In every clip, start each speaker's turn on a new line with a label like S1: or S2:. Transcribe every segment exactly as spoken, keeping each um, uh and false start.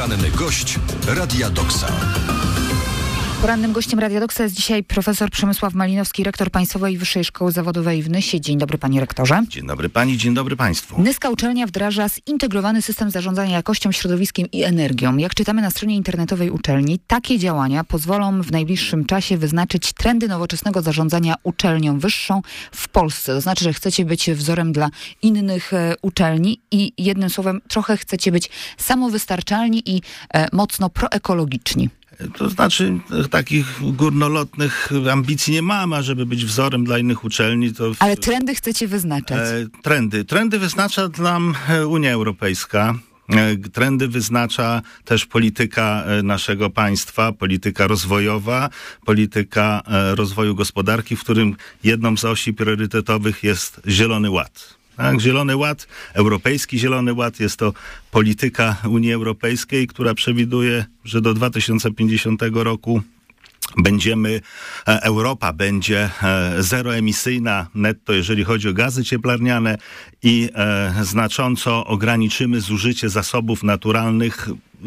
S1: Poranny gość Radia Doksa.
S2: Porannym gościem Radia Doksa jest dzisiaj profesor Przemysław Malinowski, rektor Państwowej Wyższej Szkoły Zawodowej w Nysie. Dzień dobry, panie rektorze.
S3: Dzień dobry pani, dzień dobry państwu.
S2: Nyska uczelnia wdraża zintegrowany system zarządzania jakością, środowiskiem i energią. Jak czytamy na stronie internetowej uczelni, takie działania pozwolą w najbliższym czasie wyznaczyć trendy nowoczesnego zarządzania uczelnią wyższą w Polsce. To znaczy, że chcecie być wzorem dla innych e, uczelni i jednym słowem trochę chcecie być samowystarczalni i e, mocno proekologiczni.
S3: To znaczy, takich górnolotnych ambicji nie mam, a żeby być wzorem dla innych uczelni, to... W,
S2: Ale trendy chcecie wyznaczać.
S3: E, trendy. Trendy wyznacza nam Unia Europejska. E, trendy wyznacza też polityka naszego państwa, polityka rozwojowa, polityka e, rozwoju gospodarki, w którym jedną z osi priorytetowych jest Zielony Ład. Tak, Zielony Ład, Europejski Zielony Ład, jest to polityka Unii Europejskiej, która przewiduje, że do dwa tysiące pięćdziesiątego roku będziemy, Europa będzie zeroemisyjna netto, jeżeli chodzi o gazy cieplarniane i e, znacząco ograniczymy zużycie zasobów naturalnych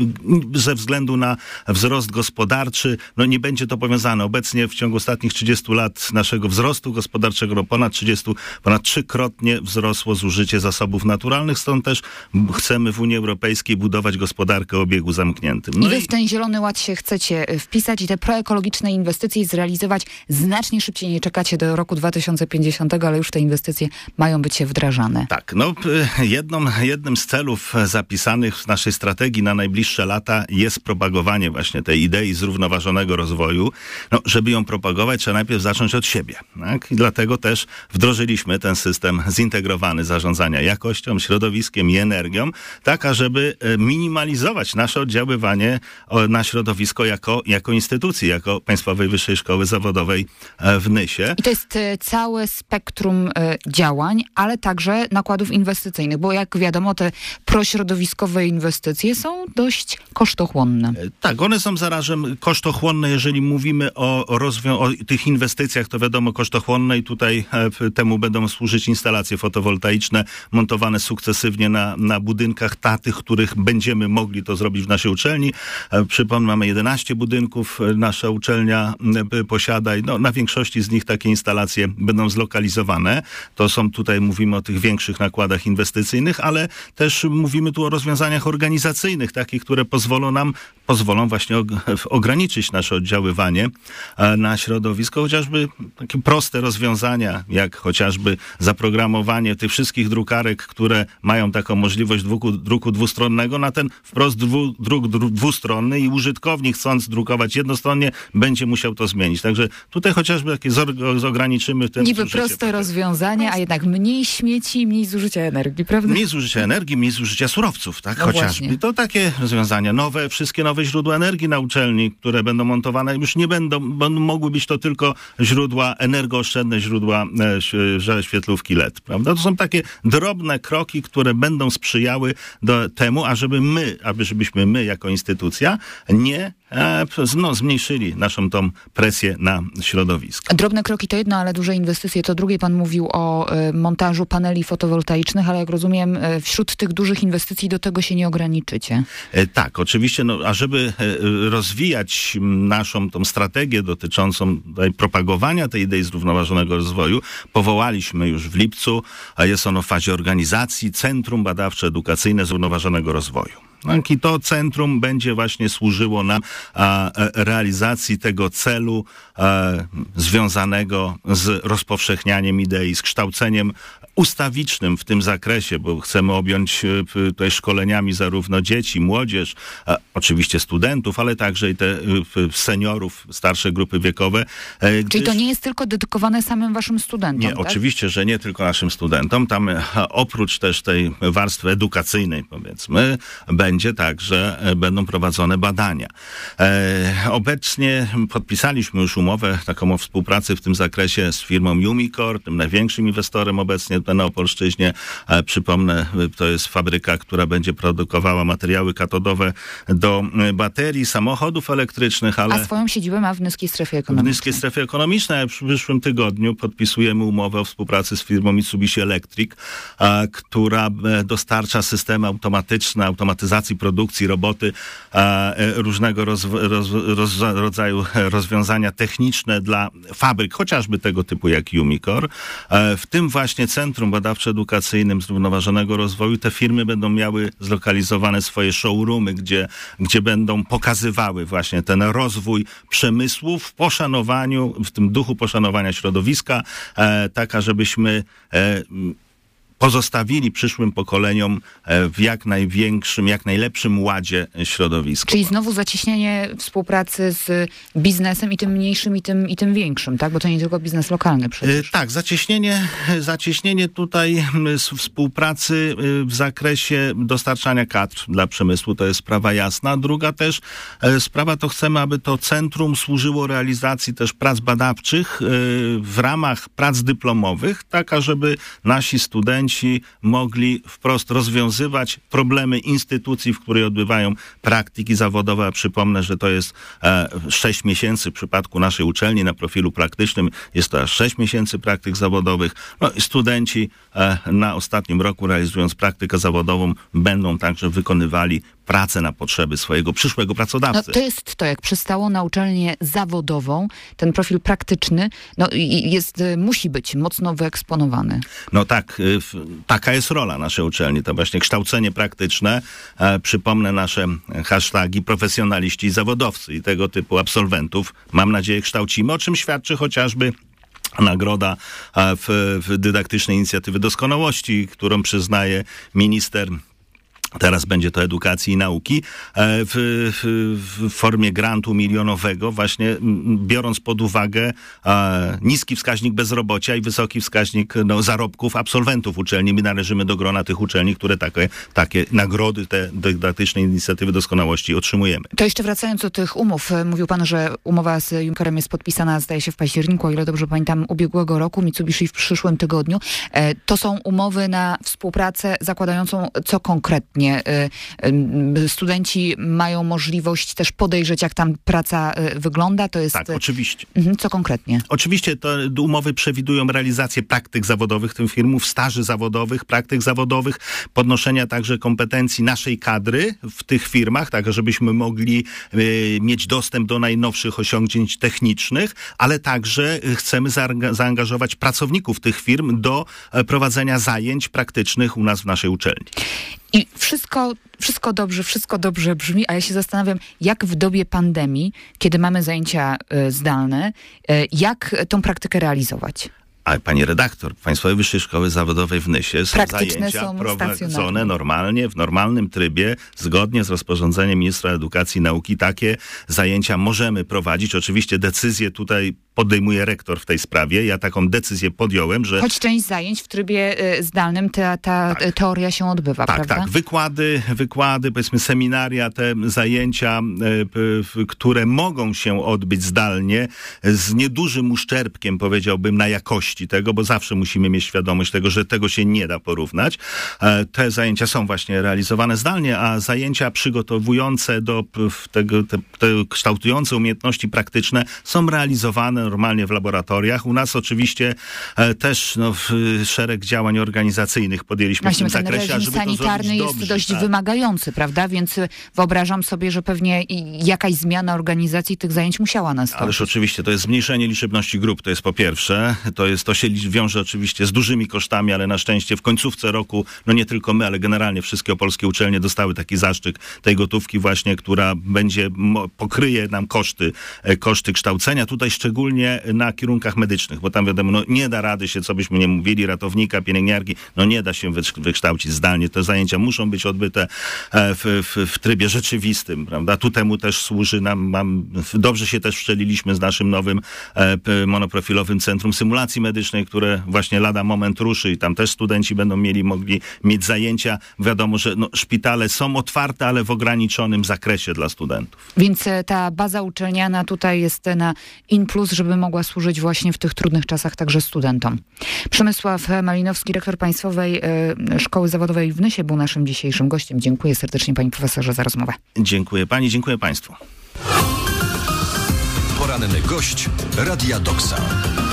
S3: ze względu na wzrost gospodarczy. No nie będzie to powiązane. Obecnie w ciągu ostatnich trzydziestu lat naszego wzrostu gospodarczego, no ponad trzydziestu, ponad trzykrotnie wzrosło zużycie zasobów naturalnych, stąd też chcemy w Unii Europejskiej budować gospodarkę o obiegu zamkniętym. No
S2: I wy w ten Zielony Ład się chcecie wpisać i te proekologiczne inwestycje zrealizować znacznie szybciej. Nie czekacie do roku dwa tysiące pięćdziesiątego, ale już te inwestycje mają być wdrażane.
S3: Tak, no jedną, jednym z celów zapisanych w naszej strategii na najbliższe lata jest propagowanie właśnie tej idei zrównoważonego rozwoju. No, żeby ją propagować, trzeba najpierw zacząć od siebie. Tak? I dlatego też wdrożyliśmy ten system zintegrowany zarządzania jakością, środowiskiem i energią, tak ażeby minimalizować nasze oddziaływanie na środowisko jako, jako instytucji, jako Państwowej Wyższej Szkoły Zawodowej w Nysie.
S2: I to jest całe spektrum działań, ale także nakładów inwestycyjnych, bo jak wiadomo, te prośrodowiskowe inwestycje są dość kosztochłonne.
S3: Tak, one są zarazem kosztochłonne, jeżeli mówimy o, o, rozwią- o tych inwestycjach, to wiadomo kosztochłonne i tutaj e, temu będą służyć instalacje fotowoltaiczne montowane sukcesywnie na, na budynkach, ta, tych, których będziemy mogli to zrobić w naszej uczelni. E, przypomnę, mamy jedenaście budynków, e, nasza uczelnia e, posiada i no, na większości z nich takie instalacje będą zlokalizowane. To są tutaj, mówimy o tych większych nakładach inwestycyjnych, ale też mówimy tu o rozwiązaniach organizacyjnych, takich, które pozwolą nam, pozwolą właśnie ograniczyć nasze oddziaływanie na środowisko, chociażby takie proste rozwiązania, jak chociażby zaprogramowanie tych wszystkich drukarek, które mają taką możliwość druku, druku dwustronnego na ten wprost dwu, druk dru, dwustronny i użytkownik, chcąc drukować jednostronnie, będzie musiał to zmienić. Także tutaj chociażby takie z, ograniczymy ten
S2: niby proste rozwiązania, a jednak mniej śmieci, mniej zużycia energii, prawda?
S3: Mniej zużycia energii, mniej zużycia surowców, tak?
S2: No
S3: chociażby.
S2: właśnie.
S3: To takie rozwiązania. Nowe, wszystkie nowe źródła energii na uczelni, które będą montowane, już nie będą, bo mogły być to tylko źródła, energooszczędne źródła e, świetlówki L E D, prawda? To są takie drobne kroki, które będą sprzyjały do temu, ażeby my, aby żebyśmy my jako instytucja nie e, no, zmniejszyli naszą tą presję na środowisko.
S2: Drobne kroki to jedno, ale duże inwestycje to drugie. Pan mówił o e, montażu paneli fotowoltaicznych, ale jak rozumiem, e, wśród tych dużych inwestycji do tego się nie ograniczycie.
S3: E, tak, oczywiście, no, a żeby e, rozwijać naszą tą strategię dotyczącą tutaj propagowania tej idei zrównoważonego rozwoju, powołaliśmy już w lipcu, a jest ono w fazie organizacji, Centrum Badawczo-Edukacyjne Zrównoważonego Rozwoju. I to centrum będzie właśnie służyło nam a, realizacji tego celu a, związanego z rozpowszechnianiem idei, z kształceniem ustawicznym w tym zakresie, bo chcemy objąć tutaj szkoleniami zarówno dzieci, młodzież, a, oczywiście studentów, ale także i te seniorów, starsze grupy wiekowe. Gdyż...
S2: Czyli to nie jest tylko dedykowane samym waszym studentom,
S3: Nie,
S2: tak?
S3: oczywiście, że nie tylko naszym studentom. Tam a, oprócz też tej warstwy edukacyjnej, powiedzmy, będzie także, będą prowadzone badania. E, obecnie podpisaliśmy już umowę taką o współpracy w tym zakresie z firmą Umicore, tym największym inwestorem obecnie tutaj na Opolszczyźnie. Przypomnę, to jest fabryka, która będzie produkowała materiały katodowe do baterii, samochodów elektrycznych, ale...
S2: A swoją siedzibę ma w niskiej strefie
S3: W
S2: ekonomicznej.
S3: niskiej strefie ekonomicznej. W przyszłym tygodniu podpisujemy umowę o współpracy z firmą Mitsubishi Electric, a, która e, dostarcza systemy automatyczne, automatyzacji produkcji, roboty, a, e, różnego roz, roz, roz, rodzaju rozwiązania techniczne dla fabryk, chociażby tego typu jak Umicore. E, w tym właśnie Centrum Badawczo-Edukacyjnym Zrównoważonego Rozwoju te firmy będą miały zlokalizowane swoje showroomy, gdzie, gdzie będą pokazywały właśnie ten rozwój przemysłu w poszanowaniu, w tym duchu poszanowania środowiska, e, taka, żebyśmy e, pozostawili przyszłym pokoleniom w jak największym, jak najlepszym ładzie środowisko.
S2: Czyli znowu zacieśnienie współpracy z biznesem i tym mniejszym, i tym, i tym większym, tak? Bo to nie tylko biznes lokalny przecież.
S3: Tak, zacieśnienie, zacieśnienie tutaj współpracy w zakresie dostarczania kadr dla przemysłu, to jest sprawa jasna. Druga też sprawa, to chcemy, aby to centrum służyło realizacji też prac badawczych w ramach prac dyplomowych, taka, żeby nasi studenci mogli wprost rozwiązywać problemy instytucji, w której odbywają praktyki zawodowe. Przypomnę, że to jest e, sześć miesięcy w przypadku naszej uczelni na profilu praktycznym. Jest to aż sześć miesięcy praktyk zawodowych. No i studenci e, na ostatnim roku, realizując praktykę zawodową, będą także wykonywali pracę na potrzeby swojego przyszłego pracodawcy.
S2: No, to jest to, jak przystało na uczelnię zawodową, ten profil praktyczny no, jest, musi być mocno wyeksponowany.
S3: No tak, taka jest rola naszej uczelni, to właśnie kształcenie praktyczne. E, przypomnę nasze hasztagi profesjonaliści i zawodowcy i tego typu absolwentów. Mam nadzieję, kształcimy, o czym świadczy chociażby nagroda w, w dydaktycznej inicjatywy doskonałości, którą przyznaje minister. Teraz będzie to edukacji i nauki w, w, w formie grantu milionowego, właśnie biorąc pod uwagę e, niski wskaźnik bezrobocia i wysoki wskaźnik no, zarobków absolwentów uczelni. My należymy do grona tych uczelni, które takie, takie nagrody, te dydaktyczne inicjatywy doskonałości otrzymujemy.
S2: To jeszcze wracając do tych umów, mówił pan, że umowa z Umicorem jest podpisana, zdaje się, w październiku, o ile dobrze pamiętam, ubiegłego roku, Mitsubishi w przyszłym tygodniu. E, to są umowy na współpracę zakładającą co konkretnie? Studenci mają możliwość też podejrzeć, jak tam praca wygląda. To jest...
S3: Tak, oczywiście.
S2: Co konkretnie?
S3: Oczywiście to umowy przewidują realizację praktyk zawodowych tych firmów, staży zawodowych, praktyk zawodowych, podnoszenia także kompetencji naszej kadry w tych firmach, tak żebyśmy mogli y, mieć dostęp do najnowszych osiągnięć technicznych, ale także chcemy zaanga- zaangażować pracowników tych firm do e, prowadzenia zajęć praktycznych u nas w naszej uczelni.
S2: I wszystko, wszystko dobrze, wszystko dobrze brzmi, a ja się zastanawiam, jak w dobie pandemii, kiedy mamy zajęcia y, zdalne, y, jak tą praktykę realizować?
S3: A pani redaktor, Państwowej Wyższej Szkoły Zawodowej w Nysie są
S2: Praktyczne
S3: zajęcia
S2: są
S3: prowadzone normalnie, w normalnym trybie, zgodnie z rozporządzeniem ministra edukacji i nauki. Takie zajęcia możemy prowadzić. Oczywiście decyzję tutaj podejmuje rektor w tej sprawie. Ja taką decyzję podjąłem, że...
S2: Choć część zajęć w trybie y, zdalnym, ta, ta
S3: tak.
S2: teoria się odbywa,
S3: tak,
S2: prawda?
S3: Tak, wykłady, wykłady, powiedzmy seminaria, te zajęcia, y, które mogą się odbyć zdalnie, z niedużym uszczerbkiem, powiedziałbym, na jakości tego, bo zawsze musimy mieć świadomość tego, że tego się nie da porównać. E, te zajęcia są właśnie realizowane zdalnie, a zajęcia przygotowujące do tego, te, te kształtujące umiejętności praktyczne są realizowane normalnie w laboratoriach. U nas oczywiście e, też no, w, szereg działań organizacyjnych podjęliśmy
S2: Właśnie,
S3: w tym
S2: ten
S3: zakresie,
S2: reżim
S3: żeby to
S2: sanitarny
S3: zrobić
S2: jest
S3: dobrze,
S2: dość
S3: tak.
S2: wymagający, prawda? Więc wyobrażam sobie, że pewnie jakaś zmiana organizacji tych zajęć musiała nastąpić.
S3: Ależ oczywiście, to jest zmniejszenie liczebności grup, to jest po pierwsze. To jest, to się wiąże oczywiście z dużymi kosztami, ale na szczęście w końcówce roku, no nie tylko my, ale generalnie wszystkie opolskie uczelnie dostały taki zaszczyt tej gotówki właśnie, która będzie, pokryje nam koszty, koszty kształcenia. Tutaj szczególnie na kierunkach medycznych, bo tam wiadomo, no nie da rady się, co byśmy nie mówili, ratownika, pielęgniarki, no nie da się wykształcić zdalnie. Te zajęcia muszą być odbyte w, w, w trybie rzeczywistym, prawda? Tu temu też służy nam, mam, dobrze się też wszczeliliśmy z naszym nowym monoprofilowym Centrum Symulacji Medycznej, medycznej, które właśnie lada moment ruszy i tam też studenci będą mieli mogli mieć zajęcia. Wiadomo, że no, szpitale są otwarte, ale w ograniczonym zakresie dla studentów.
S2: Więc ta baza uczelniana tutaj jest na in plus, żeby mogła służyć właśnie w tych trudnych czasach także studentom. Przemysław Malinowski, rektor Państwowej Szkoły Zawodowej w Nysie, był naszym dzisiejszym gościem. Dziękuję serdecznie, panie profesorze, za rozmowę.
S3: Dziękuję pani, dziękuję państwu.
S1: Poranny gość Radia Doksa.